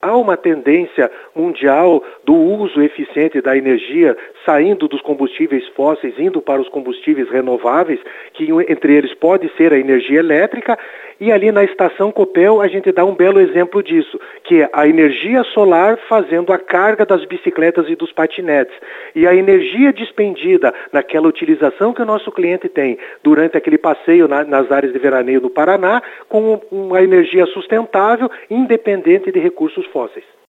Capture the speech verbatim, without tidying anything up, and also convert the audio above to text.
Há uma tendência mundial do uso eficiente da energia, saindo dos combustíveis fósseis, indo para os combustíveis renováveis, que entre eles pode ser a energia elétrica, e ali na estação Copel a gente dá um belo exemplo disso, que é a energia solar fazendo a carga das bicicletas e dos patinetes. E a energia despendida naquela utilização que o nosso cliente tem durante aquele passeio na, nas áreas de veraneio no Paraná, com uma energia sustentável, independente de recursos fósseis.